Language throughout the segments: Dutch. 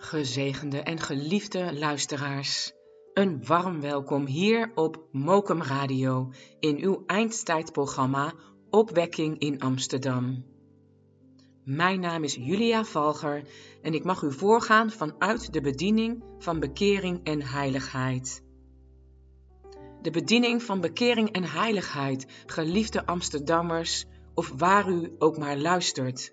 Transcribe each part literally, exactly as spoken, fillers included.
Gezegende en geliefde luisteraars, een warm welkom hier op Mokum Radio in uw eindtijdprogramma Opwekking in Amsterdam. Mijn naam is Julia Valger en ik mag u voorgaan vanuit de bediening van bekering en heiligheid. De bediening van bekering en heiligheid, geliefde Amsterdammers of waar u ook maar luistert.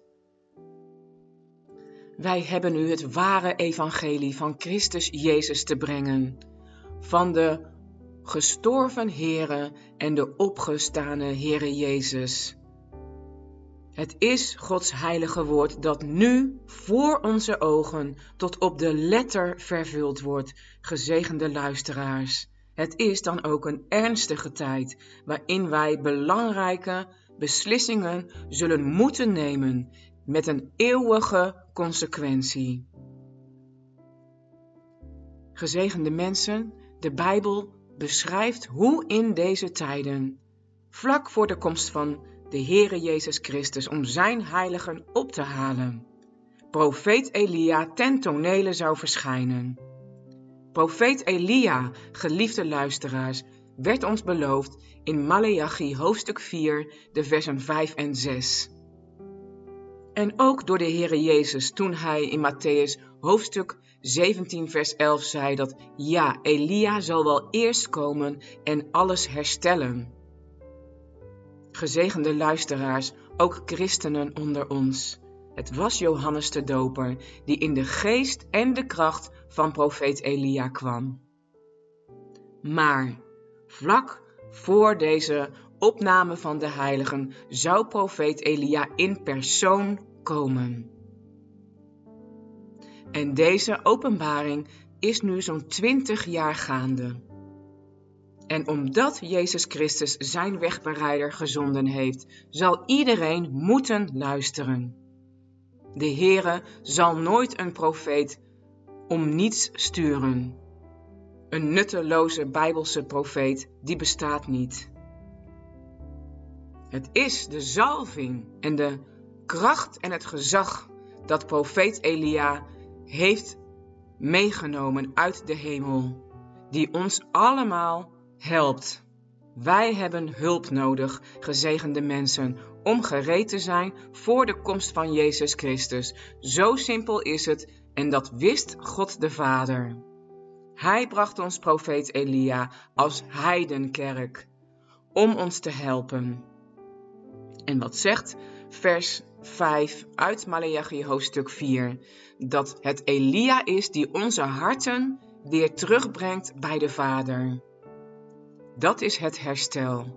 Wij hebben u het ware evangelie van Christus Jezus te brengen, van de gestorven Heere en de opgestane Heere Jezus. Het is Gods heilige woord dat nu voor onze ogen tot op de letter vervuld wordt, gezegende luisteraars. Het is dan ook een ernstige tijd waarin wij belangrijke beslissingen zullen moeten nemen met een eeuwige consequentie. Gezegende mensen, de Bijbel beschrijft hoe in deze tijden, vlak voor de komst van de Heere Jezus Christus om zijn heiligen op te halen, profeet Elia ten tonele zou verschijnen. Profeet Elia, geliefde luisteraars, werd ons beloofd in Maleachi hoofdstuk vier, de versen vijf en zes. En ook door de Heere Jezus toen hij in Matthäus hoofdstuk zeventien vers elf zei dat ja, Elia zal wel eerst komen en alles herstellen. Gezegende luisteraars, ook christenen onder ons. Het was Johannes de Doper die in de geest en de kracht van profeet Elia kwam. Maar vlak voor deze opname van de heiligen zou profeet Elia in persoon komen. En deze openbaring is nu zo'n twintig jaar gaande. En omdat Jezus Christus zijn wegbereider gezonden heeft, zal iedereen moeten luisteren. De Heere zal nooit een profeet om niets sturen. Een nutteloze Bijbelse profeet, die bestaat niet. Het is de zalving en de kracht en het gezag dat profeet Elia heeft meegenomen uit de hemel, die ons allemaal helpt. Wij hebben hulp nodig, gezegende mensen, om gereed te zijn voor de komst van Jezus Christus. Zo simpel is het en dat wist God de Vader. Hij bracht ons profeet Elia als heidenkerk om ons te helpen. En wat zegt vers vijf uit Maleachi hoofdstuk vier? Dat het Elia is die onze harten weer terugbrengt bij de Vader. Dat is het herstel.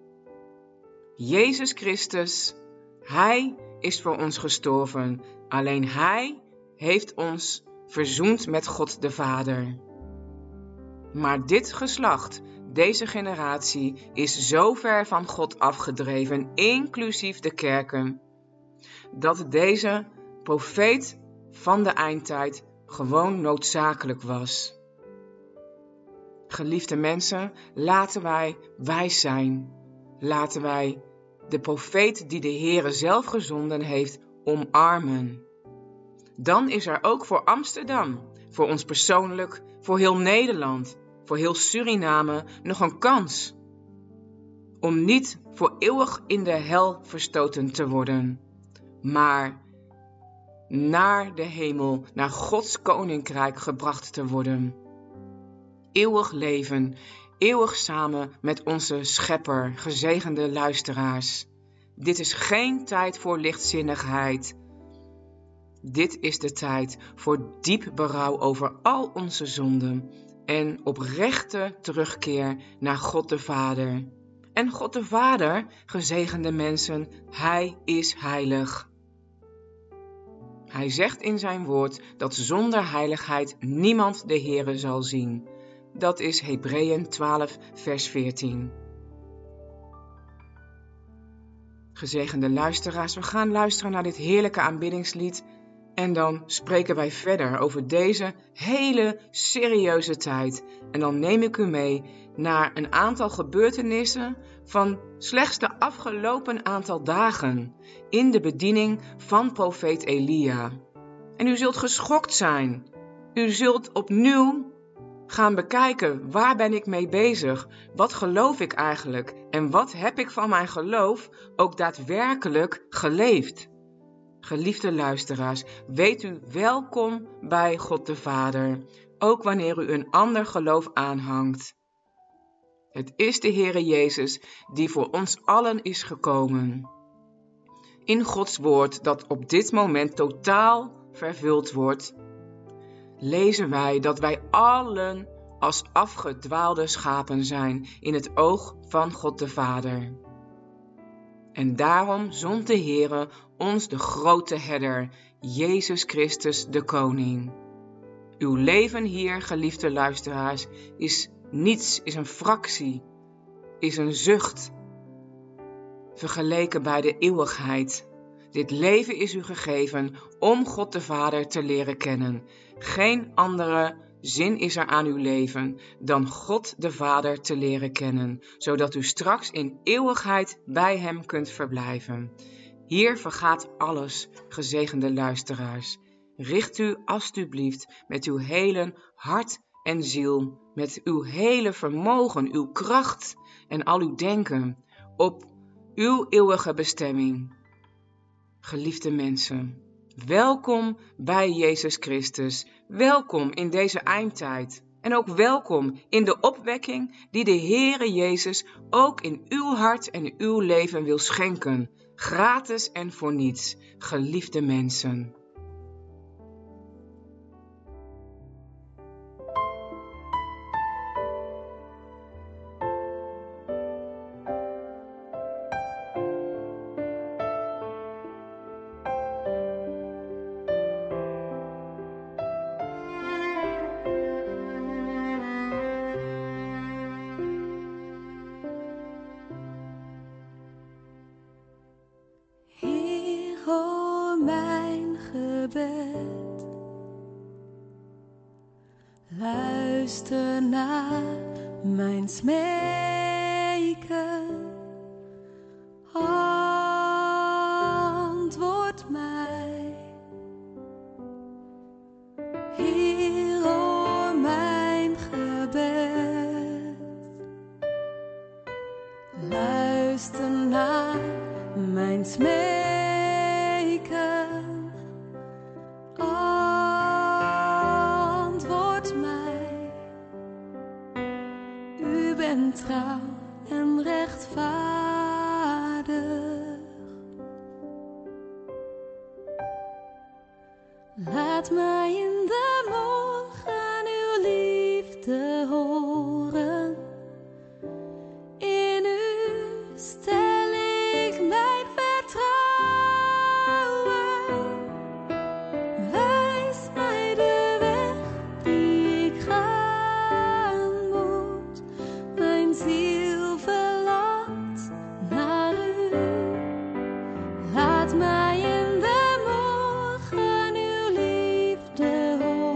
Jezus Christus, Hij is voor ons gestorven. Alleen Hij heeft ons verzoend met God de Vader. Maar dit geslacht, deze generatie, is zo ver van God afgedreven, inclusief de kerken, dat deze profeet van de eindtijd gewoon noodzakelijk was. Geliefde mensen, laten wij wijs zijn. Laten wij de profeet die de Heere zelf gezonden heeft omarmen. Dan is er ook voor Amsterdam, voor ons persoonlijk, voor heel Nederland, voor heel Suriname nog een kans om niet voor eeuwig in de hel verstoten te worden, maar naar de hemel, naar Gods koninkrijk gebracht te worden. Eeuwig leven, eeuwig samen met onze Schepper, gezegende luisteraars. Dit is geen tijd voor lichtzinnigheid. Dit is de tijd voor diep berouw over al onze zonden en oprechte terugkeer naar God de Vader. En God de Vader, gezegende mensen, Hij is heilig. Hij zegt in zijn woord dat zonder heiligheid niemand de Heere zal zien. Dat is Hebreeën twaalf vers veertien. Gezegende luisteraars, we gaan luisteren naar dit heerlijke aanbiddingslied en dan spreken wij verder over deze hele serieuze tijd. En dan neem ik u mee naar een aantal gebeurtenissen van slechts de afgelopen aantal dagen in de bediening van profeet Elia. En u zult geschokt zijn U zult opnieuw gaan bekijken, waar ben ik mee bezig? Wat geloof ik eigenlijk? En wat heb ik van mijn geloof ook daadwerkelijk geleefd? Geliefde luisteraars, weet u welkom bij God de Vader, ook wanneer u een ander geloof aanhangt. Het is de Heere Jezus die voor ons allen is gekomen. In Gods woord dat op dit moment totaal vervuld wordt, lezen wij dat wij allen als afgedwaalde schapen zijn in het oog van God de Vader. En daarom zond de Heere ons de grote herder, Jezus Christus de Koning. Uw leven hier, geliefde luisteraars, is niets, is een fractie, is een zucht, vergeleken bij de eeuwigheid. Dit leven is u gegeven om God de Vader te leren kennen. Geen andere zin is er aan uw leven dan God de Vader te leren kennen, zodat u straks in eeuwigheid bij hem kunt verblijven. Hier vergaat alles, gezegende luisteraars. Richt u alstublieft met uw hele hart en ziel, met uw hele vermogen, uw kracht en al uw denken op uw eeuwige bestemming. Geliefde mensen, welkom bij Jezus Christus. Welkom in deze eindtijd. En ook welkom in de opwekking die de Heere Jezus ook in uw hart en uw leven wil schenken. Gratis en voor niets, geliefde mensen. Luister naar mijn smeken, antwoord mij. Heer, hoor mijn gebed. Luister naar mijn smeken. Trouw en rechtvaardig. Laat mij in de morgen uw liefde horen. In u stel ik mijn vertrouwen. Wijs mij de weg die ik ga. Ziel verlangt naar u. Laat mij in de morgen uw liefde horen.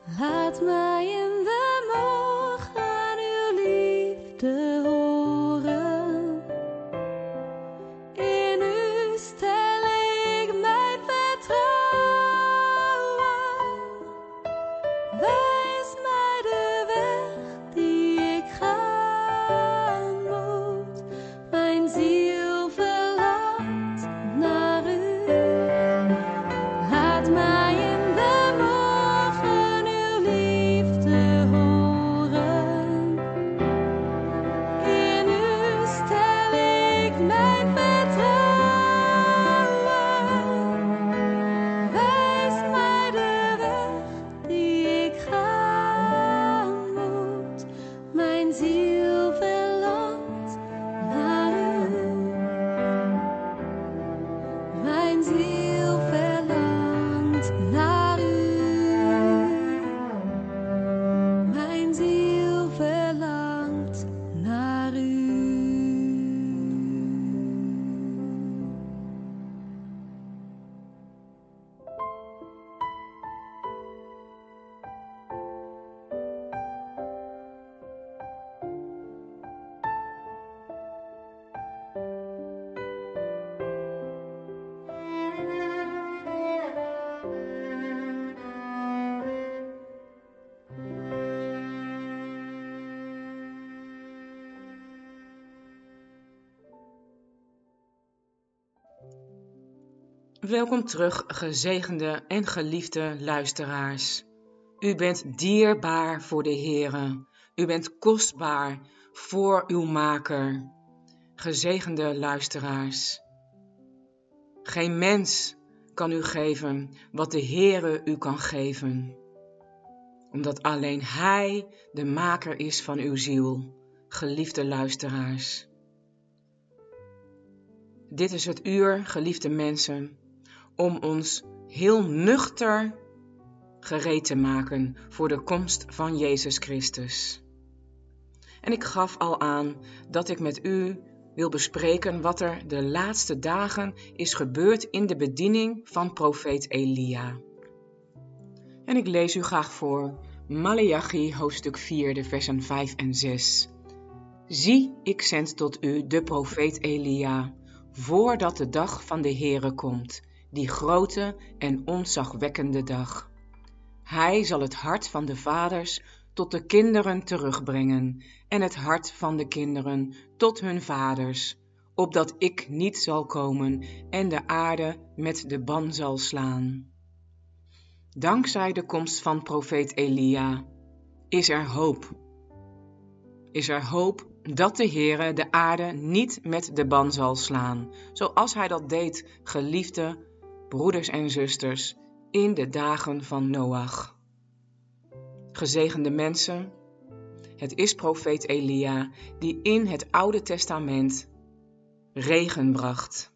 Laat mij in de morgen uw liefde horen. In u stel ik mijn vertrouwen. Wijs mij de weg die ik gaan moet. Mijn ziel verlangt naar u. Laat mij in de morgen uw liefde horen. In u stel ik mijn vertrouwen. Wijs mij de weg die ik gaan moet. Mijn ziel verlangt naar u. Mijn ziel verlangt naar u. Mijn ziel verlangt naar u. Welkom terug, gezegende en geliefde luisteraars. U bent dierbaar voor de Heere. U bent kostbaar voor uw Maker. Gezegende luisteraars. Geen mens kan u geven wat de Heere u kan geven. Omdat alleen Hij de Maker is van uw ziel. Geliefde luisteraars. Dit is het uur, geliefde mensen, om ons heel nuchter gereed te maken voor de komst van Jezus Christus. En ik gaf al aan dat ik met u wil bespreken wat er de laatste dagen is gebeurd in de bediening van profeet Elia. En ik lees u graag voor Maleachi hoofdstuk vier, de versen vijf en zes. Zie, ik zend tot u de profeet Elia, voordat de dag van de Heere komt, die grote en ontzagwekkende dag. Hij zal het hart van de vaders tot de kinderen terugbrengen en het hart van de kinderen tot hun vaders, opdat ik niet zal komen en de aarde met de ban zal slaan. Dankzij de komst van profeet Elia is er hoop. Is er hoop dat de Heere de aarde niet met de ban zal slaan, zoals hij dat deed, geliefde broeders en zusters, in de dagen van Noach. Gezegende mensen, het is profeet Elia die in het Oude Testament regen bracht.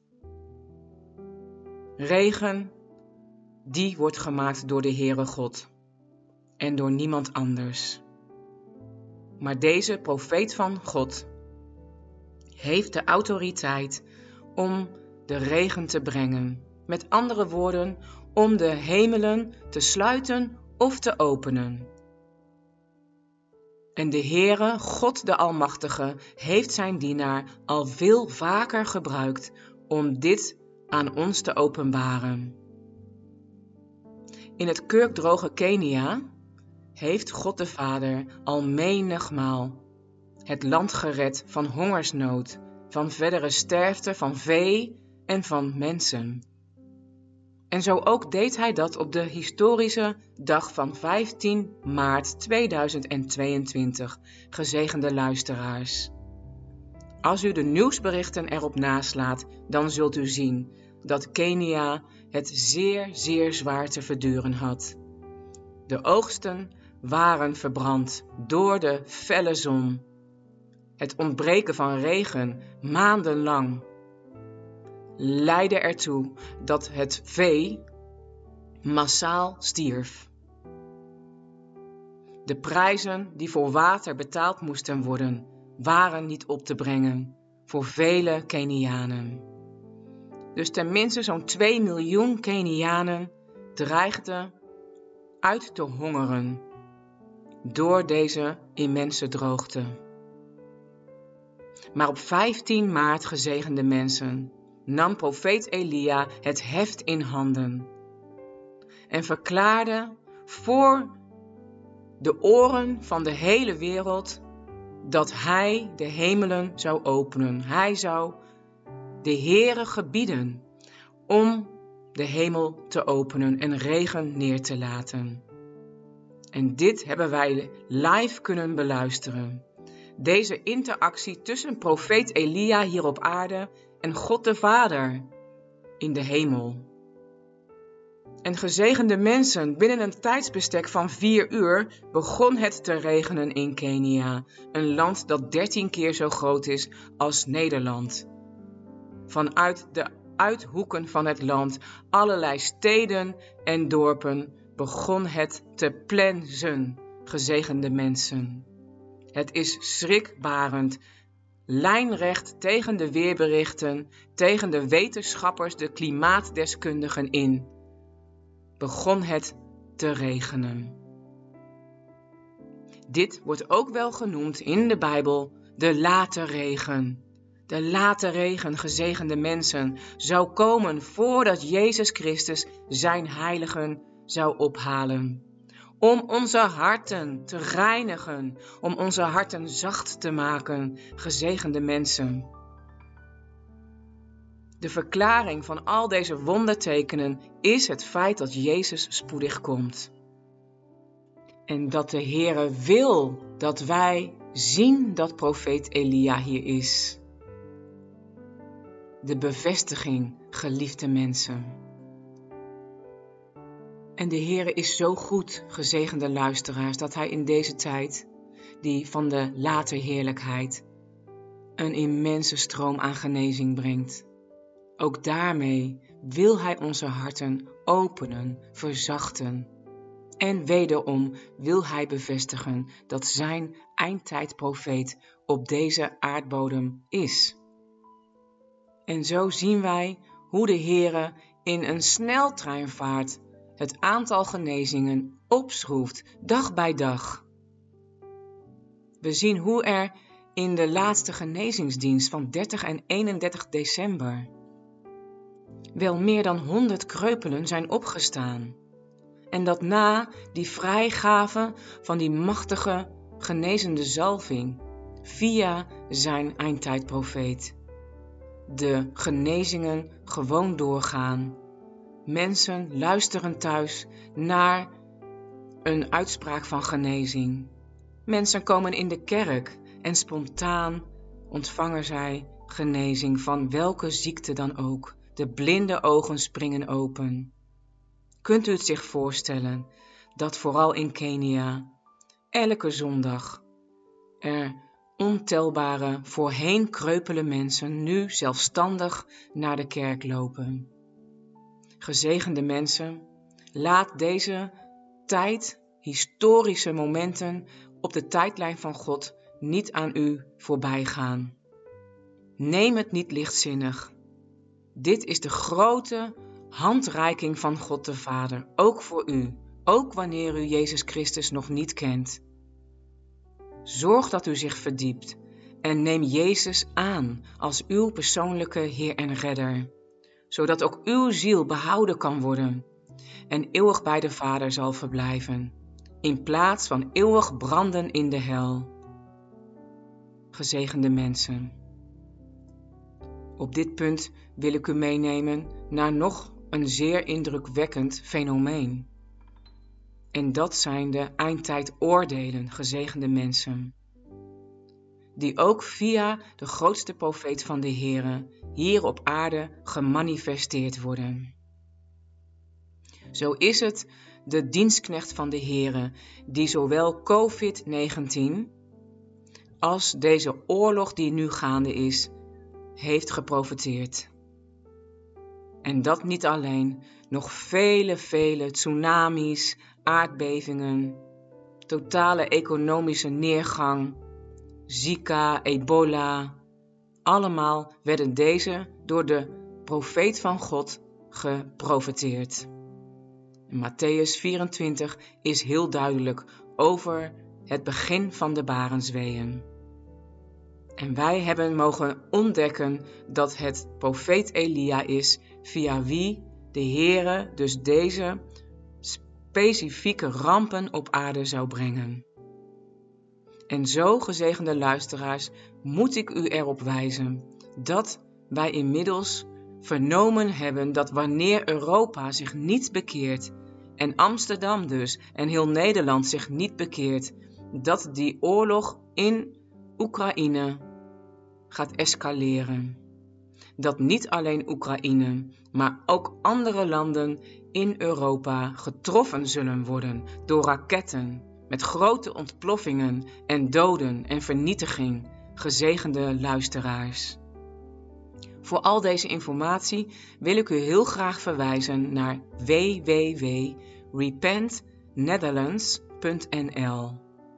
Regen, die wordt gemaakt door de Heere God en door niemand anders. Maar deze profeet van God heeft de autoriteit om de regen te brengen. Met andere woorden, om de hemelen te sluiten of te openen. En de Heere, God de Almachtige, heeft zijn dienaar al veel vaker gebruikt om dit aan ons te openbaren. In het kurkdroge Kenia heeft God de Vader al menigmaal het land gered van hongersnood, van verdere sterfte van vee en van mensen. En zo ook deed hij dat op de historische dag van vijftien maart tweeduizend tweeëntwintig, gezegende luisteraars. Als u de nieuwsberichten erop naslaat, dan zult u zien dat Kenia het zeer, zeer zwaar te verduren had. De oogsten waren verbrand door de felle zon. Het ontbreken van regen maandenlang leidde ertoe dat het vee massaal stierf. De prijzen die voor water betaald moesten worden, waren niet op te brengen voor vele Kenianen. Dus tenminste zo'n twee miljoen Kenianen dreigden uit te hongeren door deze immense droogte. Maar op vijftien maart, gezegende mensen, nam profeet Elia het heft in handen en verklaarde voor de oren van de hele wereld dat hij de hemelen zou openen. Hij zou de Heere gebieden om de hemel te openen en regen neer te laten. En dit hebben wij live kunnen beluisteren. Deze interactie tussen profeet Elia hier op aarde en God de Vader in de hemel. En gezegende mensen, binnen een tijdsbestek van vier uur begon het te regenen in Kenia, een land dat dertien keer zo groot is als Nederland. Vanuit de uithoeken van het land, allerlei steden en dorpen, begon het te plensen, gezegende mensen. Het is schrikbarend, lijnrecht tegen de weerberichten, tegen de wetenschappers, de klimaatdeskundigen in, begon het te regenen. Dit wordt ook wel genoemd in de Bijbel de late regen. De late regen, gezegende mensen, zou komen voordat Jezus Christus zijn heiligen zou ophalen. Om onze harten te reinigen, om onze harten zacht te maken, gezegende mensen. De verklaring van al deze wondertekenen is het feit dat Jezus spoedig komt. En dat de Heere wil dat wij zien dat profeet Elia hier is. De bevestiging, geliefde mensen. En de Heere is zo goed, gezegende luisteraars, dat Hij in deze tijd, die van de late heerlijkheid, een immense stroom aan genezing brengt. Ook daarmee wil Hij onze harten openen, verzachten. En wederom wil Hij bevestigen dat zijn eindtijdprofeet op deze aardbodem is. En zo zien wij hoe de Heere in een sneltreinvaart het aantal genezingen opschroeft, dag bij dag. We zien hoe er in de laatste genezingsdienst van dertig en eenendertig december wel meer dan honderd kreupelen zijn opgestaan. En dat na die vrijgave van die machtige genezende zalving via zijn eindtijdprofeet de genezingen gewoon doorgaan. Mensen luisteren thuis naar een uitspraak van genezing. Mensen komen in de kerk en spontaan ontvangen zij genezing van welke ziekte dan ook. De blinde ogen springen open. Kunt u het zich voorstellen dat vooral in Kenia elke zondag er ontelbare voorheen kreupele mensen nu zelfstandig naar de kerk lopen? Gezegende mensen, laat deze tijd, historische momenten op de tijdlijn van God niet aan u voorbij gaan. Neem het niet lichtzinnig. Dit is de grote handreiking van God de Vader, ook voor u, ook wanneer u Jezus Christus nog niet kent. Zorg dat u zich verdiept en neem Jezus aan als uw persoonlijke Heer en Redder, zodat ook uw ziel behouden kan worden en eeuwig bij de Vader zal verblijven, in plaats van eeuwig branden in de hel. Gezegende mensen. Op dit punt wil ik u meenemen naar nog een zeer indrukwekkend fenomeen. En dat zijn de eindtijdoordelen, gezegende mensen, die ook via de grootste profeet van de Heere hier op aarde gemanifesteerd worden. Zo is het de dienstknecht van de Heere die zowel covid negentien als deze oorlog die nu gaande is, heeft geprofeteerd. En dat niet alleen, nog vele, vele tsunamis, aardbevingen, totale economische neergang, Zika, ebola, allemaal werden deze door de profeet van God geprofeteerd. En Matthäus vierentwintig is heel duidelijk over het begin van de barensweeën. En wij hebben mogen ontdekken dat het profeet Elia is, via wie de Heere dus deze specifieke rampen op aarde zou brengen. En zo, gezegende luisteraars, moet ik u erop wijzen dat wij inmiddels vernomen hebben dat wanneer Europa zich niet bekeert, en Amsterdam dus en heel Nederland zich niet bekeert, dat die oorlog in Oekraïne gaat escaleren. Dat niet alleen Oekraïne, maar ook andere landen in Europa getroffen zullen worden door raketten met grote ontploffingen en doden en vernietiging, gezegende luisteraars. Voor al deze informatie wil ik u heel graag verwijzen naar w w w punt repent netherlands punt n l.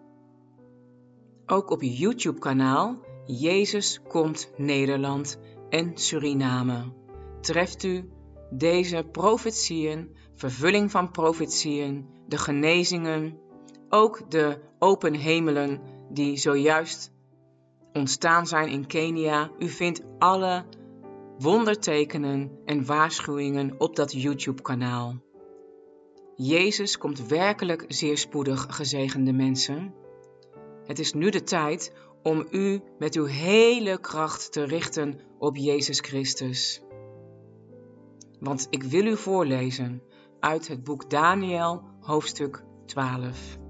Ook op YouTube-kanaal Jezus komt Nederland en Suriname treft u deze profetieën, vervulling van profetieën, de genezingen, ook de open hemelen die zojuist ontstaan zijn in Kenia. U vindt alle wondertekenen en waarschuwingen op dat YouTube-kanaal. Jezus komt werkelijk zeer spoedig, gezegende mensen. Het is nu de tijd om u met uw hele kracht te richten op Jezus Christus. Want ik wil u voorlezen uit het boek Daniël, hoofdstuk twaalf.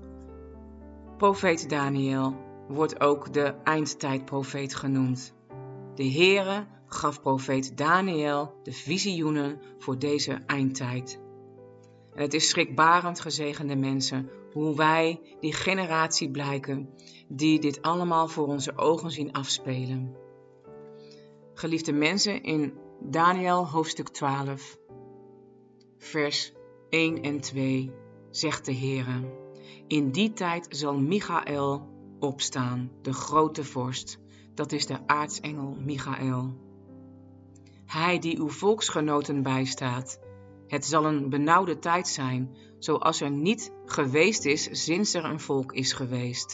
Profeet Daniël wordt ook de eindtijdprofeet genoemd. De Heere gaf profeet Daniël de visioenen voor deze eindtijd. En het is schrikbarend, gezegende mensen, hoe wij die generatie blijken die dit allemaal voor onze ogen zien afspelen. Geliefde mensen, in Daniël hoofdstuk twaalf, vers één en twee, zegt de Heere: in die tijd zal Michaël opstaan, de grote vorst, dat is de aartsengel Michaël. Hij die uw volksgenoten bijstaat. Het zal een benauwde tijd zijn, zoals er niet geweest is sinds er een volk is geweest.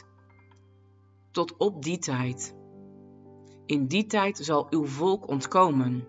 Tot op die tijd. In die tijd zal uw volk ontkomen.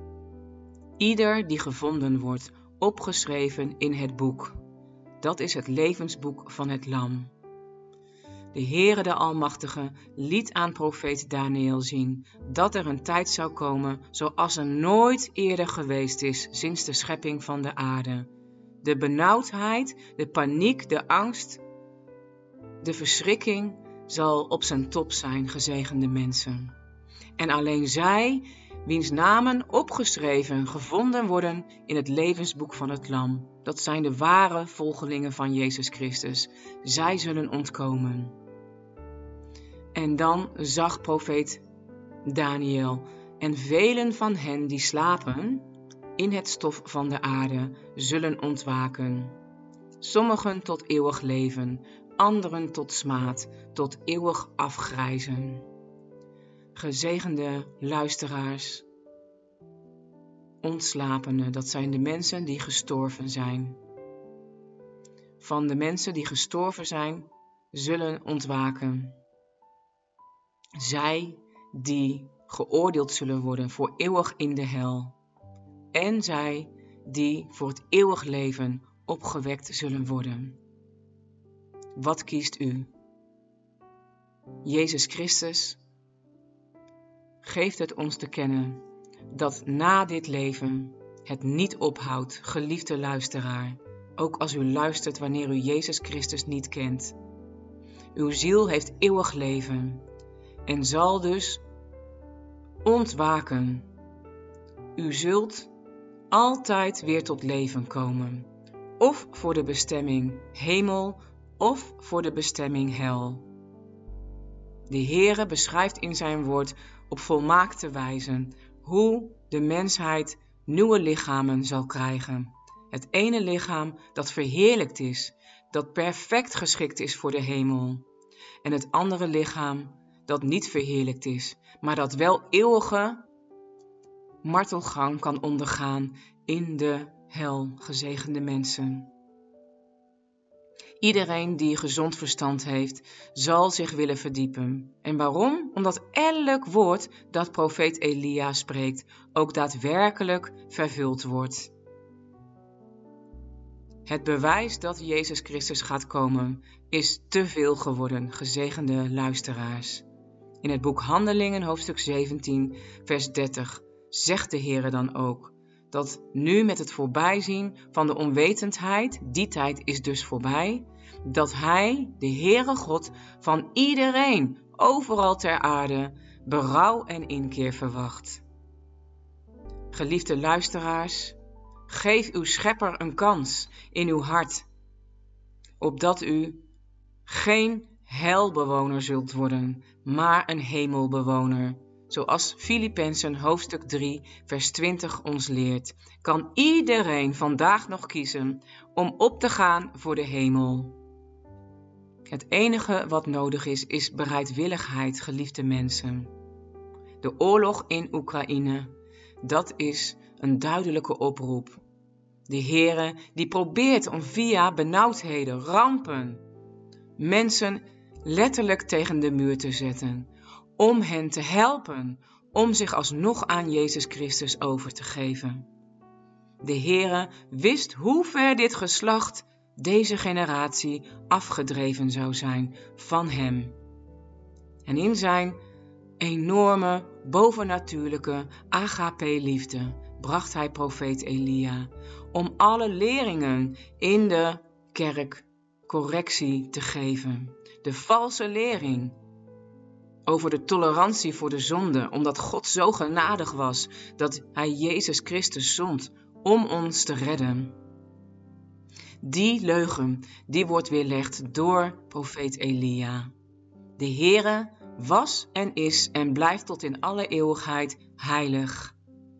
Ieder die gevonden wordt, opgeschreven in het boek. Dat is het levensboek van het Lam. De Heere de Almachtige liet aan profeet Daniël zien dat er een tijd zou komen zoals er nooit eerder geweest is sinds de schepping van de aarde. De benauwdheid, de paniek, de angst, de verschrikking zal op zijn top zijn, gezegende mensen. En alleen zij, wiens namen opgeschreven gevonden worden in het levensboek van het Lam, dat zijn de ware volgelingen van Jezus Christus, zij zullen ontkomen. En dan zag profeet Daniël: en velen van hen die slapen in het stof van de aarde zullen ontwaken. Sommigen tot eeuwig leven, anderen tot smaad, tot eeuwig afgrijzen. Gezegende luisteraars, ontslapenen, dat zijn de mensen die gestorven zijn. Van de mensen die gestorven zijn, zullen ontwaken. Zij die geoordeeld zullen worden voor eeuwig in de hel. En zij die voor het eeuwig leven opgewekt zullen worden. Wat kiest u? Jezus Christus geeft het ons te kennen dat na dit leven het niet ophoudt, geliefde luisteraar. Ook als u luistert wanneer u Jezus Christus niet kent. Uw ziel heeft eeuwig leven en zal dus ontwaken. U zult altijd weer tot leven komen, of voor de bestemming hemel, of voor de bestemming hel. De Heere beschrijft in zijn woord op volmaakte wijze hoe de mensheid nieuwe lichamen zal krijgen. Het ene lichaam dat verheerlijkt is, dat perfect geschikt is voor de hemel. En het andere lichaam dat niet verheerlijkt is, maar dat wel eeuwige martelgang kan ondergaan in de hel, gezegende mensen. Iedereen die gezond verstand heeft, zal zich willen verdiepen. En waarom? Omdat elk woord dat profeet Elia spreekt, ook daadwerkelijk vervuld wordt. Het bewijs dat Jezus Christus gaat komen, is te veel geworden, gezegende luisteraars. In het boek Handelingen, hoofdstuk zeventien, vers dertig, zegt de Heere dan ook, dat nu met het voorbijzien van de onwetendheid, die tijd is dus voorbij, dat Hij, de Heere God, van iedereen, overal ter aarde, berouw en inkeer verwacht. Geliefde luisteraars, geef uw Schepper een kans in uw hart, opdat u geen helbewoner zult worden, maar een hemelbewoner. Zoals Filippenzen hoofdstuk drie, vers twintig ons leert, kan iedereen vandaag nog kiezen om op te gaan voor de hemel. Het enige wat nodig is, is bereidwilligheid, geliefde mensen. De oorlog in Oekraïne, dat is een duidelijke oproep. De Heere die probeert om via benauwdheden, rampen, mensen letterlijk tegen de muur te zetten, om hen te helpen om zich alsnog aan Jezus Christus over te geven. De Heere wist hoe ver dit geslacht, deze generatie, afgedreven zou zijn van hem. En in zijn enorme, bovennatuurlijke agape-liefde bracht hij profeet Elia om alle leringen in de kerk correctie te geven. De valse lering over de tolerantie voor de zonde, omdat God zo genadig was dat hij Jezus Christus zond om ons te redden. Die leugen, die wordt weerlegd door profeet Elia. De Heere was en is en blijft tot in alle eeuwigheid heilig.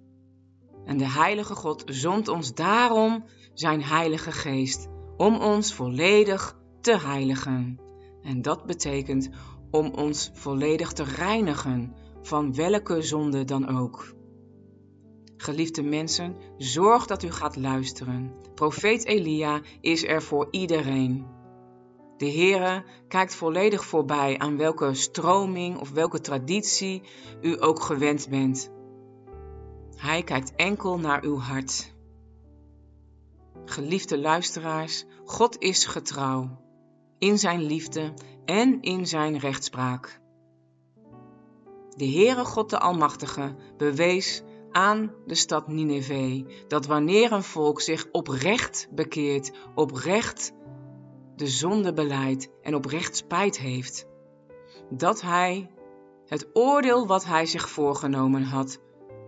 En de heilige God zond ons daarom zijn heilige geest, om ons volledig te heiligen. En dat betekent om ons volledig te reinigen van welke zonde dan ook. Geliefde mensen, zorg dat u gaat luisteren. Profeet Elia is er voor iedereen. De Heere kijkt volledig voorbij aan welke stroming of welke traditie u ook gewend bent. Hij kijkt enkel naar uw hart. Geliefde luisteraars, God is getrouw in zijn liefde en in zijn rechtspraak. De Heere God de Almachtige bewees aan de stad Nineve dat wanneer een volk zich oprecht bekeert, oprecht de zonde belijdt en oprecht spijt heeft, dat hij het oordeel wat hij zich voorgenomen had,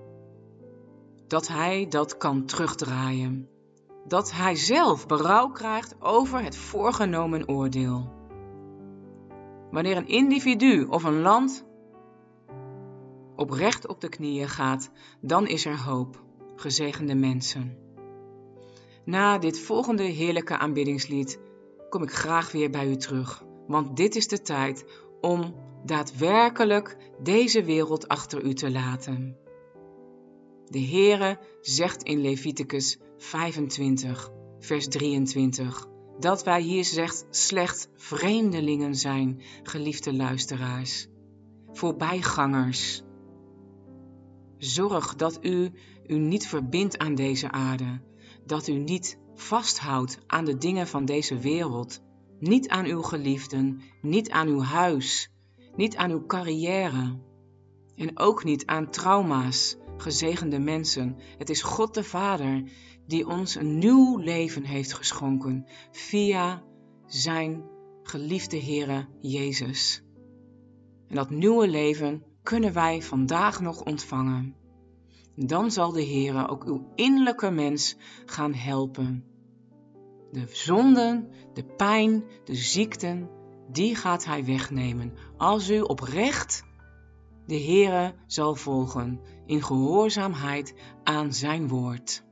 dat hij dat kan terugdraaien. Dat hij zelf berouw krijgt over het voorgenomen oordeel. Wanneer een individu of een land oprecht op de knieën gaat, dan is er hoop, gezegende mensen. Na dit volgende heerlijke aanbiddingslied kom ik graag weer bij u terug, want dit is de tijd om daadwerkelijk deze wereld achter u te laten. De Heere zegt in Leviticus vijfentwintig, vers drieëntwintig, dat wij hier zegt slechts vreemdelingen zijn, geliefde luisteraars, voorbijgangers. Zorg dat u u niet verbindt aan deze aarde, dat u niet vasthoudt aan de dingen van deze wereld, niet aan uw geliefden, niet aan uw huis, niet aan uw carrière en ook niet aan trauma's, gezegende mensen. Het is God de Vader die ons een nieuw leven heeft geschonken via zijn geliefde Heere Jezus. En dat nieuwe leven kunnen wij vandaag nog ontvangen. Dan zal de Heere ook uw innerlijke mens gaan helpen. De zonden, de pijn, de ziekten, die gaat hij wegnemen als u oprecht de Heere zal volgen in gehoorzaamheid aan zijn woord.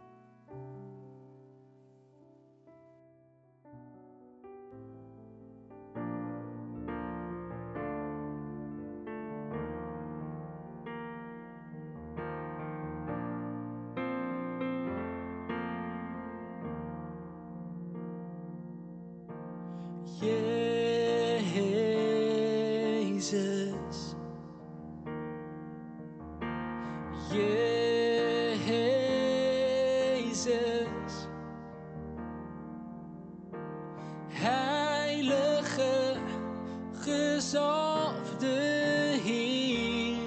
gezalfde Heer,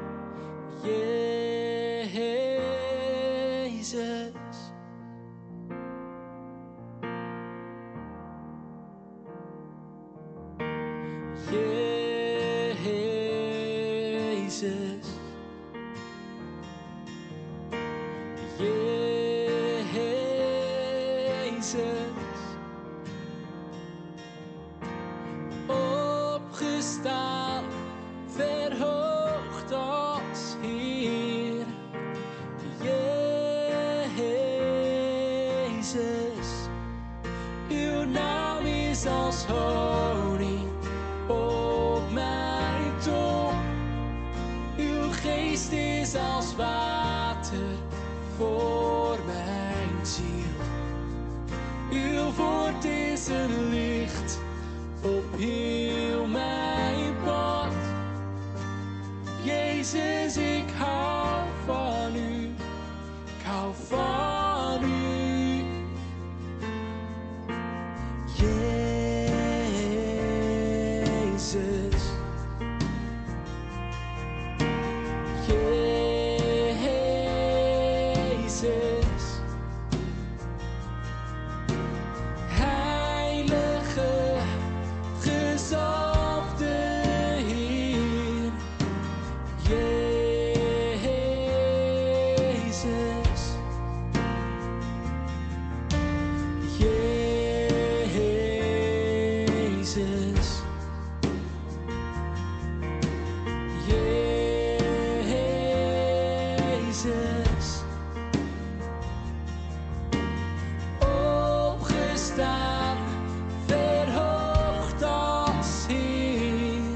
Jezus. Jezus. Jezus. Opgestaan, verhoogd als Heer, Jezus. Uw naam is als honing op mijn tong. Uw geest is als water voor mijn ziel. Uw woord is een licht op heel mijn pad. Jezus, ik hou van u, ik hou van u. Jezus. Jezus. Heilige, gezalfde Heer, Jezus. Jezus. Jezus. Opgestaan, verhoogd als Heer,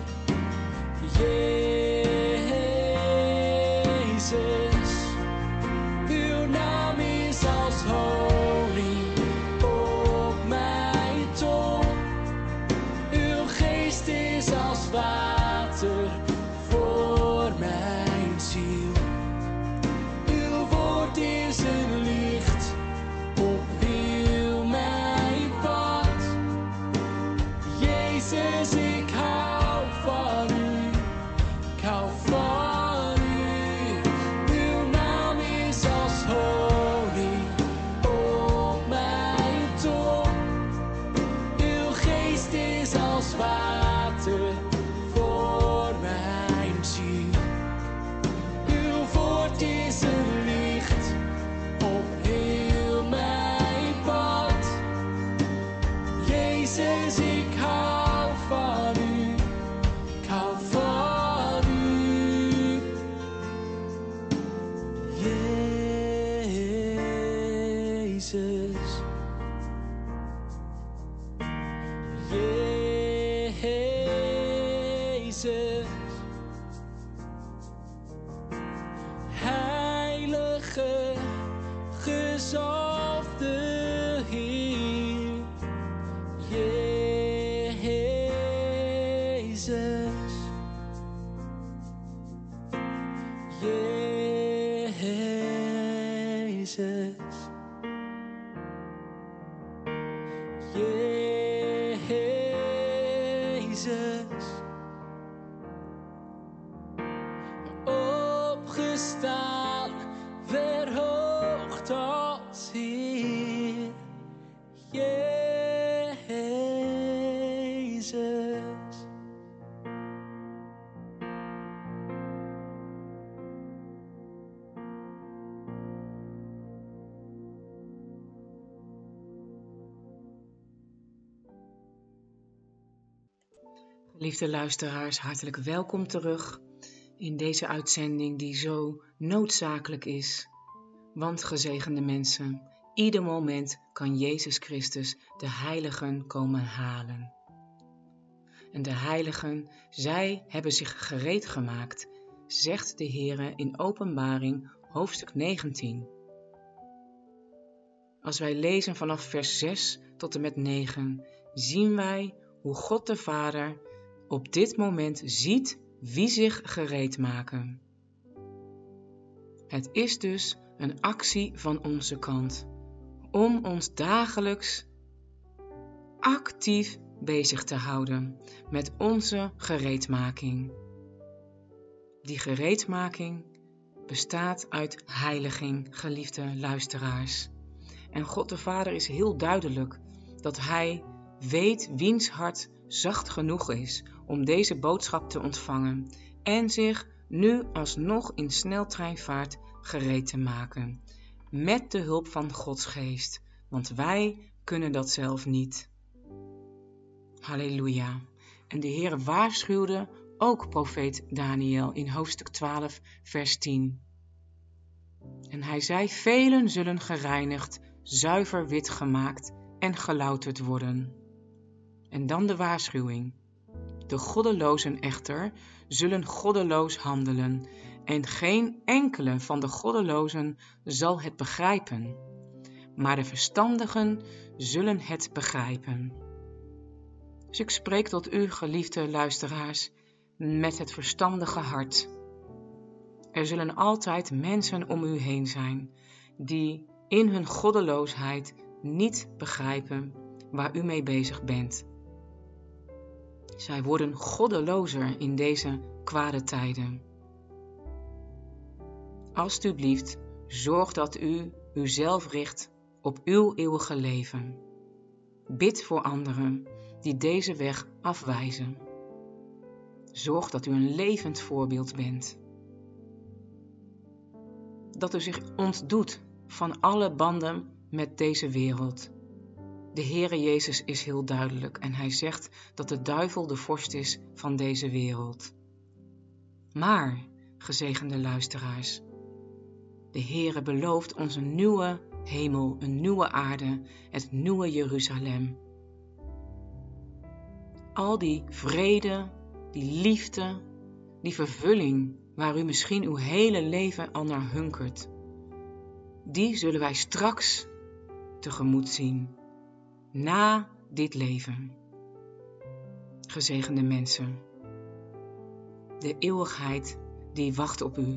Jezus. Uw naam is als honing op mijn tong. Uw geest is als water voor mijn ziel. Uw woord is een licht op heel mijn pad. Jezus, ik hou van u, ik hou van u. Uw naam is als honing op mijn tong. Uw geest is als water voor mijn ziel. Uw woord is een licht op heel mijn pad. Jezus, ik hou van u, ik hou van u. Jezus. Jezus. Heilige, gezalfde Heer, Jezus. Jezus. Jezus. Opgestaan, verhoogd als Heer, Jezus. Lieve luisteraars, hartelijk welkom terug in deze uitzending die zo noodzakelijk is. Want gezegende mensen, ieder moment kan Jezus Christus de heiligen komen halen. En de heiligen, zij hebben zich gereed gemaakt, zegt de Heere in Openbaring hoofdstuk negentien. Als wij lezen vanaf vers zes tot en met negen, zien wij hoe God de Vader op dit moment ziet wie zich gereed maken. Het is dus een actie van onze kant om ons dagelijks actief bezig te houden met onze gereedmaking. Die gereedmaking bestaat uit heiliging, geliefde luisteraars. En God de Vader is heel duidelijk dat Hij weet wiens hart zacht genoeg is om deze boodschap te ontvangen en zich nu alsnog in sneltreinvaart gereed te maken, met de hulp van Gods geest, want wij kunnen dat zelf niet. Halleluja. En de Heer waarschuwde ook profeet Daniel in hoofdstuk twaalf, vers tien. En hij zei, velen zullen gereinigd, zuiver wit gemaakt en gelouterd worden. En dan de waarschuwing. De goddelozen echter zullen goddeloos handelen, en geen enkele van de goddelozen zal het begrijpen, maar de verstandigen zullen het begrijpen. Dus ik spreek tot u, geliefde luisteraars, met het verstandige hart. Er zullen altijd mensen om u heen zijn, die in hun goddeloosheid niet begrijpen waar u mee bezig bent. Zij worden goddelozer in deze kwade tijden. Alsjeblieft, zorg dat u uzelf richt op uw eeuwige leven. Bid voor anderen die deze weg afwijzen. Zorg dat u een levend voorbeeld bent. Dat u zich ontdoet van alle banden met deze wereld. De Heere Jezus is heel duidelijk en hij zegt dat de duivel de vorst is van deze wereld. Maar, gezegende luisteraars, de Heere belooft ons een nieuwe hemel, een nieuwe aarde, het nieuwe Jeruzalem. Al die vrede, die liefde, die vervulling waar u misschien uw hele leven al naar hunkert, die zullen wij straks tegemoet zien, na dit leven. Gezegende mensen, de eeuwigheid die wacht op u.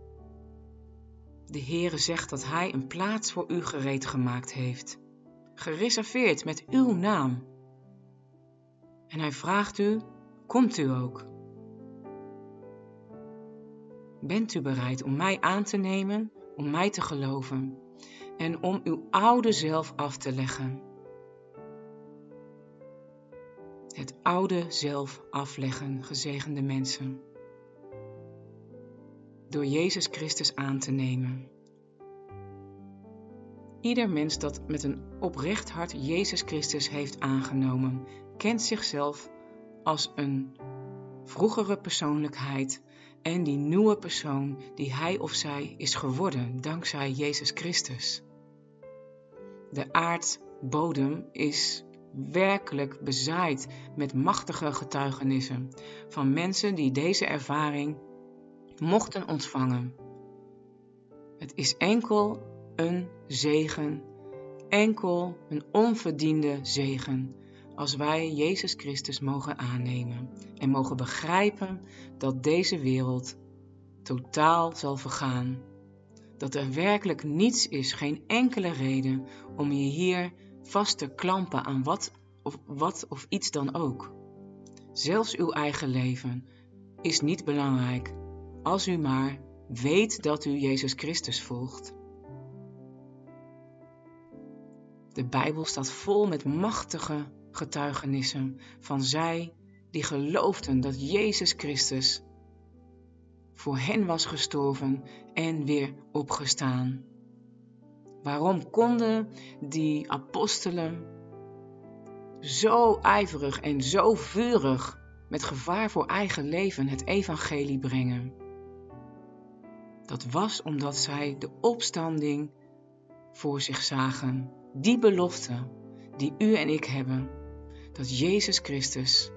De Heere zegt dat Hij een plaats voor u gereed gemaakt heeft, gereserveerd met uw naam. En Hij vraagt u, komt u ook? Bent u bereid om mij aan te nemen, om mij te geloven en om uw oude zelf af te leggen? Het oude zelf afleggen, gezegende mensen. Door Jezus Christus aan te nemen. Ieder mens dat met een oprecht hart Jezus Christus heeft aangenomen, kent zichzelf als een vroegere persoonlijkheid en die nieuwe persoon die hij of zij is geworden dankzij Jezus Christus. De aardbodem is werkelijk bezaaid met machtige getuigenissen van mensen die deze ervaring mochten ontvangen. Het is enkel een zegen, enkel een onverdiende zegen, als wij Jezus Christus mogen aannemen en mogen begrijpen dat deze wereld totaal zal vergaan. Dat er werkelijk niets is, geen enkele reden om je hier vast te klampen aan wat of, wat of iets dan ook. Zelfs uw eigen leven is niet belangrijk, als u maar weet dat u Jezus Christus volgt. De Bijbel staat vol met machtige getuigenissen van zij die geloofden dat Jezus Christus voor hen was gestorven en weer opgestaan. Waarom konden die apostelen zo ijverig en zo vurig met gevaar voor eigen leven het evangelie brengen? Dat was omdat zij de opstanding voor zich zagen. Die belofte die u en ik hebben, dat Jezus Christus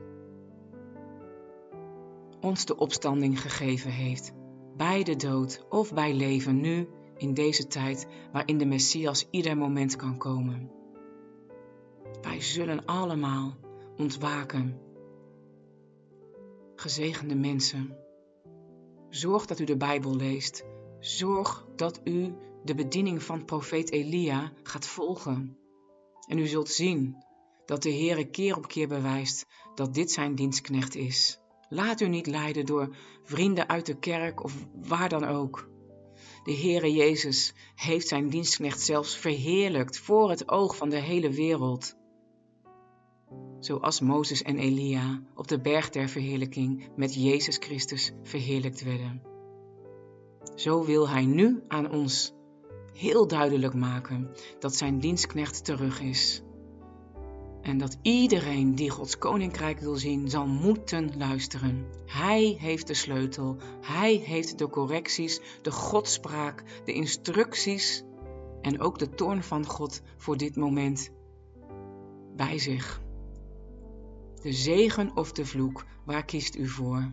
ons de opstanding gegeven heeft, bij de dood of bij leven nu in deze tijd waarin de Messias ieder moment kan komen. Wij zullen allemaal ontwaken. Gezegende mensen, zorg dat u de Bijbel leest. Zorg dat u de bediening van profeet Elia gaat volgen. En u zult zien dat de Heere keer op keer bewijst dat dit zijn dienstknecht is. Laat u niet leiden door vrienden uit de kerk of waar dan ook. De Heere Jezus heeft zijn dienstknecht zelfs verheerlijkt voor het oog van de hele wereld. Zoals Mozes en Elia op de berg der verheerlijking met Jezus Christus verheerlijkt werden. Zo wil hij nu aan ons heel duidelijk maken dat zijn dienstknecht terug is. En dat iedereen die Gods koninkrijk wil zien, zal moeten luisteren. Hij heeft de sleutel, hij heeft de correcties, de godspraak, de instructies en ook de toorn van God voor dit moment bij zich. De zegen of de vloek, waar kiest u voor?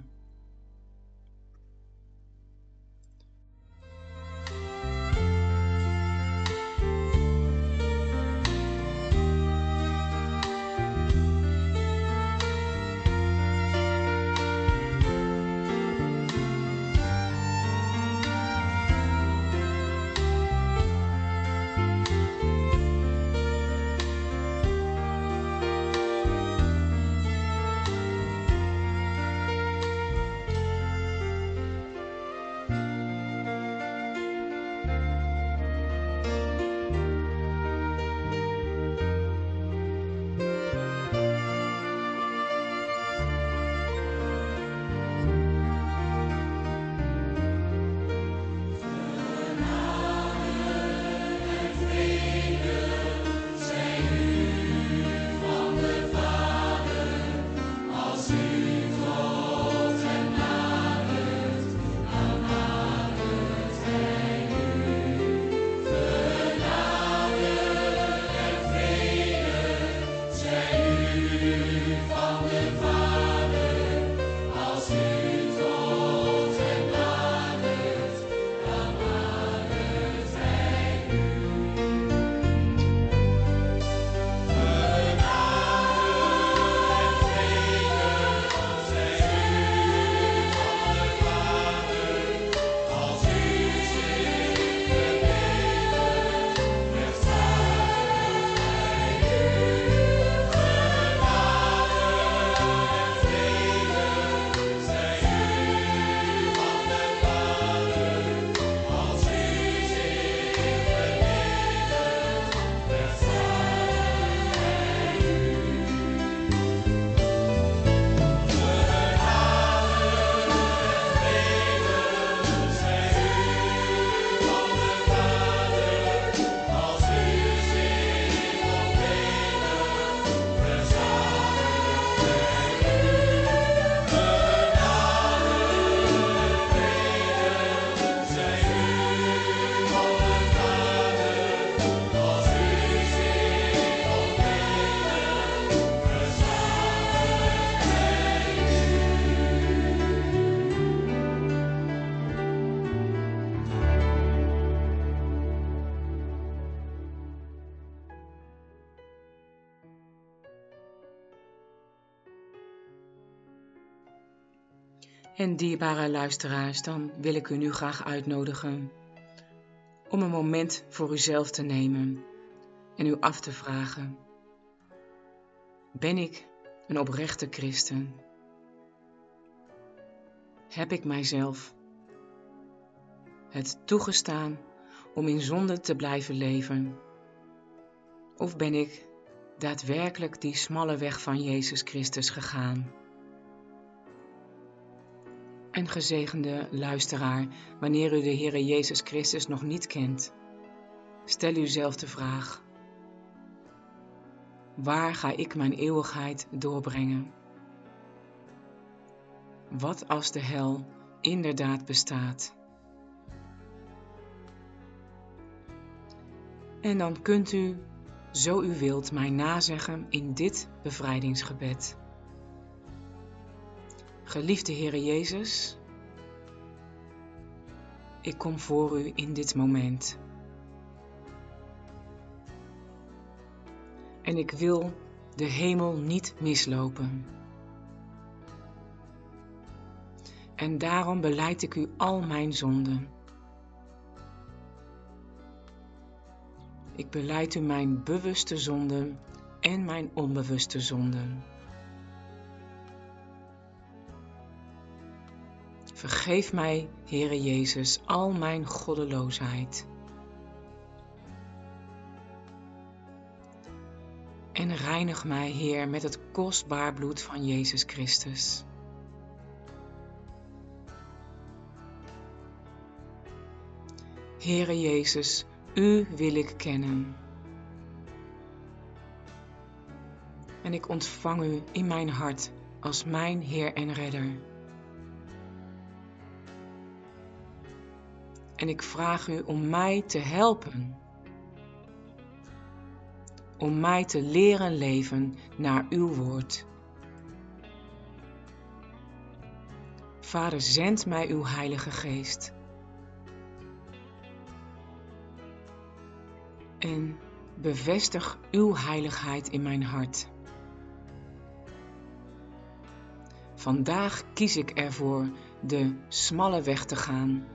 En dierbare luisteraars, dan wil ik u nu graag uitnodigen om een moment voor uzelf te nemen en u af te vragen: ben ik een oprechte christen? Heb ik mijzelf het toegestaan om in zonde te blijven leven? Of ben ik daadwerkelijk die smalle weg van Jezus Christus gegaan? En gezegende luisteraar, wanneer u de Heere Jezus Christus nog niet kent, stel uzelf de vraag: waar ga ik mijn eeuwigheid doorbrengen? Wat als de hel inderdaad bestaat? En dan kunt u, zo u wilt, mij nazeggen in dit bevrijdingsgebed. Geliefde Heere Jezus, ik kom voor u in dit moment. En ik wil de hemel niet mislopen. En daarom belijd ik u al mijn zonden. Ik belijd u mijn bewuste zonden en mijn onbewuste zonden. Vergeef mij, Heere Jezus, al mijn goddeloosheid. En reinig mij, Heer, met het kostbaar bloed van Jezus Christus. Heere Jezus, U wil ik kennen. En ik ontvang U in mijn hart als mijn Heer en Redder. En ik vraag U om mij te helpen. Om mij te leren leven naar Uw woord. Vader, zend mij Uw Heilige Geest. En bevestig Uw heiligheid in mijn hart. Vandaag kies ik ervoor de smalle weg te gaan.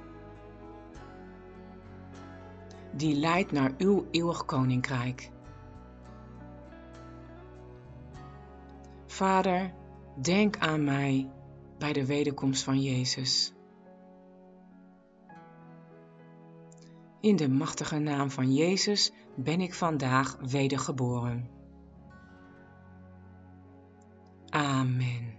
Die leidt naar Uw eeuwig koninkrijk. Vader, denk aan mij bij de wederkomst van Jezus. In de machtige naam van Jezus ben ik vandaag wedergeboren. Amen.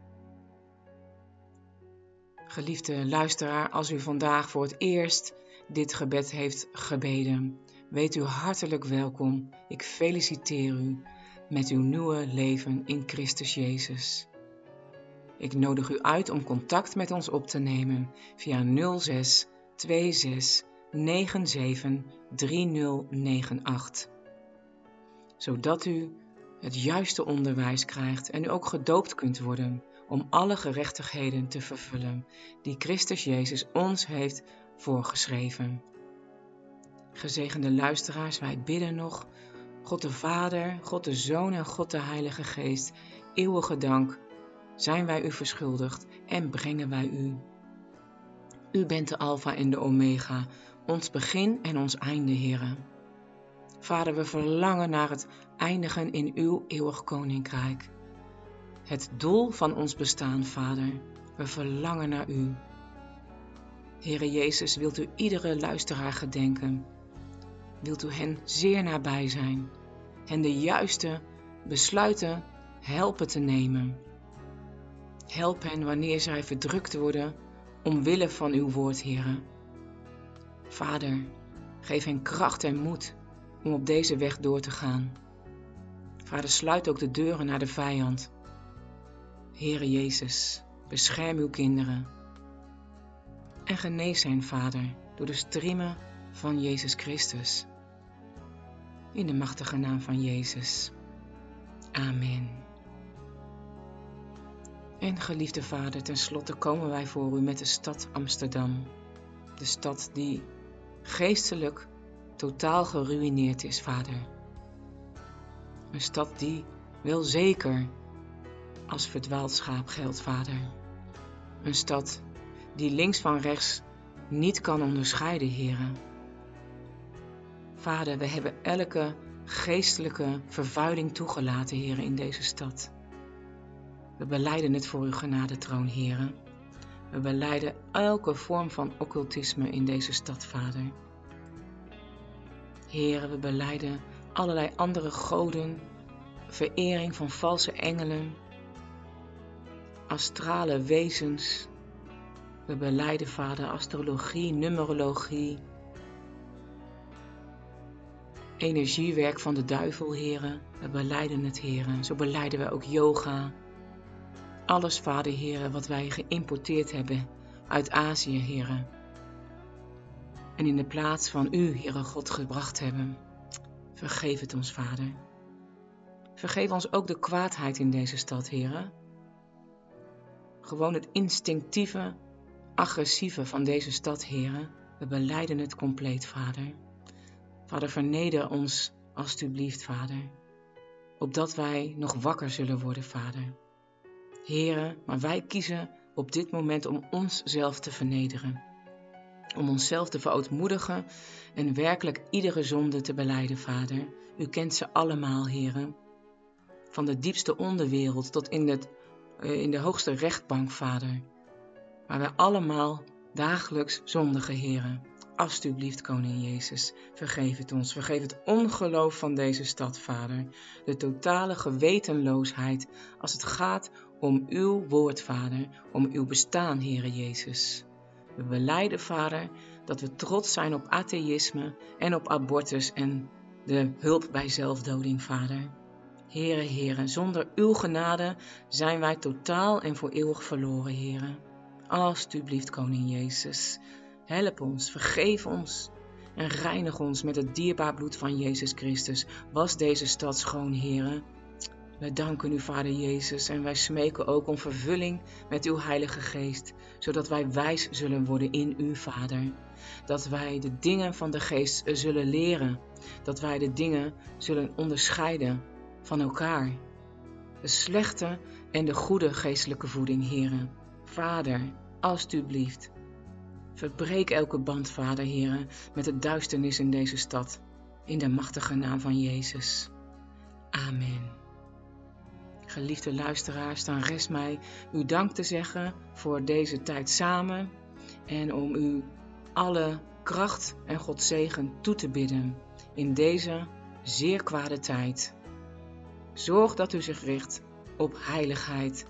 Geliefde luisteraar, als u vandaag voor het eerst dit gebed heeft gebeden, weet u hartelijk welkom. Ik feliciteer u met uw nieuwe leven in Christus Jezus. Ik nodig u uit om contact met ons op te nemen via nul zes twee zes negen zeven drie nul negen acht, zodat u het juiste onderwijs krijgt en u ook gedoopt kunt worden om alle gerechtigheden te vervullen die Christus Jezus ons heeft voorgeschreven. Gezegende luisteraars, wij bidden nog: God de Vader, God de Zoon en God de Heilige Geest, eeuwige dank zijn wij u verschuldigd en brengen wij u. U bent de Alpha en de Omega, ons begin en ons einde, Heere. Vader, we verlangen naar het eindigen in uw eeuwig koninkrijk. Het doel van ons bestaan, Vader, we verlangen naar u. Heere Jezus, wilt u iedere luisteraar gedenken? Wilt u hen zeer nabij zijn? Hen de juiste besluiten helpen te nemen? Help hen wanneer zij verdrukt worden omwille van uw woord, Heere. Vader, geef hen kracht en moed om op deze weg door te gaan. Vader, sluit ook de deuren naar de vijand. Heere Jezus, bescherm uw kinderen. En genees hen, Vader, door de striemen van Jezus Christus. In de machtige naam van Jezus. Amen. En geliefde Vader, tenslotte komen wij voor u met de stad Amsterdam. De stad die geestelijk totaal geruïneerd is, Vader. Een stad die wel zeker als verdwaald schaap geldt, Vader. Een stad die links van rechts niet kan onderscheiden, Heere. Vader, we hebben elke geestelijke vervuiling toegelaten, Heere, in deze stad. We belijden het voor uw genadetroon, Heere. We belijden elke vorm van occultisme in deze stad, Vader. Heere, we belijden allerlei andere goden, verering van valse engelen, astrale wezens. We belijden, Vader, astrologie, numerologie, energiewerk van de duivel, Heere. We belijden het, Heere. Zo belijden we ook yoga. Alles, Vader, Heere, wat wij geïmporteerd hebben uit Azië, Heere. En in de plaats van u, Heere God, gebracht hebben. Vergeef het ons, Vader. Vergeef ons ook de kwaadheid in deze stad, Heere. Gewoon het instinctieve, agressieve van deze stad, Heere. We belijden het compleet, Vader. Vader, verneder ons alstublieft, Vader. Opdat wij nog wakker zullen worden, Vader. Heere, maar wij kiezen op dit moment om onszelf te vernederen. om onszelf te verootmoedigen en werkelijk iedere zonde te belijden, Vader. U kent ze allemaal, Heere. Van de diepste onderwereld tot in, het, in de hoogste rechtbank, Vader. Waar wij allemaal dagelijks zondigen, Heere. Alsjeblieft, Koning Jezus, vergeef het ons. Vergeef het ongeloof van deze stad, Vader. De totale gewetenloosheid als het gaat om uw woord, Vader. Om uw bestaan, Heere Jezus. We belijden, Vader, dat we trots zijn op atheïsme en op abortus en de hulp bij zelfdoding, Vader. Heere, Heere, zonder uw genade zijn wij totaal en voor eeuwig verloren, Heere. Alsjeblieft, Koning Jezus, help ons, vergeef ons en reinig ons met het dierbaar bloed van Jezus Christus. Was deze stad schoon, Heere. Wij danken u, Vader Jezus, en wij smeken ook om vervulling met uw Heilige Geest, zodat wij wijs zullen worden in u, Vader. Dat wij de dingen van de Geest zullen leren, dat wij de dingen zullen onderscheiden van elkaar. De slechte en de goede geestelijke voeding, Heere. Vader, alstublieft, verbreek elke band, Vader, Heere, met de duisternis in deze stad, in de machtige naam van Jezus. Amen. Geliefde luisteraars, dan rest mij u dank te zeggen voor deze tijd samen en om u alle kracht en Gods zegen toe te bidden in deze zeer kwade tijd. Zorg dat u zich richt op heiligheid,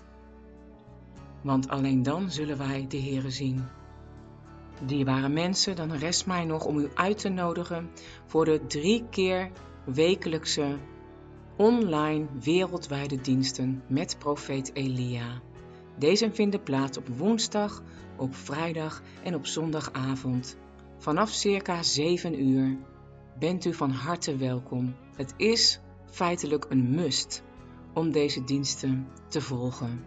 want alleen dan zullen wij de Heere zien. Dierbare mensen, dan rest mij nog om u uit te nodigen voor de drie keer wekelijkse online wereldwijde diensten met profeet Elia. Deze vinden plaats op woensdag, op vrijdag en op zondagavond. Vanaf circa zeven uur bent u van harte welkom. Het is feitelijk een must om deze diensten te volgen.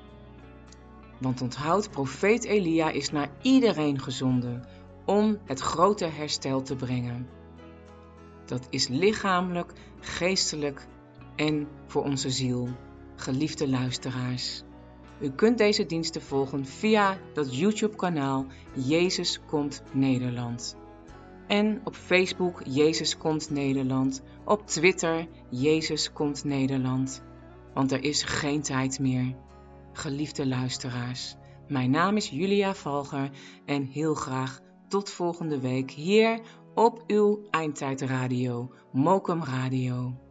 Want onthoud, profeet Elia is naar iedereen gezonden om het grote herstel te brengen. Dat is lichamelijk, geestelijk en voor onze ziel. Geliefde luisteraars, u kunt deze diensten volgen via dat YouTube-kanaal Jezus Komt Nederland. En op Facebook Jezus Komt Nederland, op Twitter Jezus Komt Nederland. Want er is geen tijd meer. Geliefde luisteraars, mijn naam is Julia Valger en heel graag tot volgende week hier op uw Eindtijd Radio, Mokum Radio.